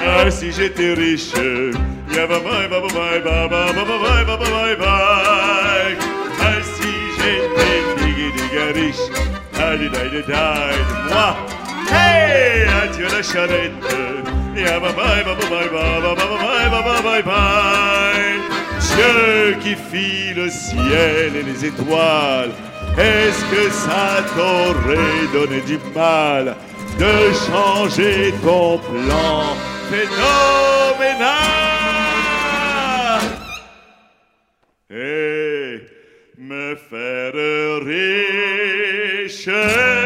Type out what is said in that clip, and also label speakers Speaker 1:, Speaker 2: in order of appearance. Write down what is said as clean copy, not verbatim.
Speaker 1: Ah, si j'étais riche, ya bye bye bye bye bye bye bye bye bye bye. Ah, si j'étais diga riche, ah, di moi. Hey, adieu la charrette, ya bye bye bye bye bye bye bye bye bye bye. Dieu qui fit le ciel et les étoiles, est-ce que ça t'aurait donné du mal de changer ton plan phénoménal et me faire riche?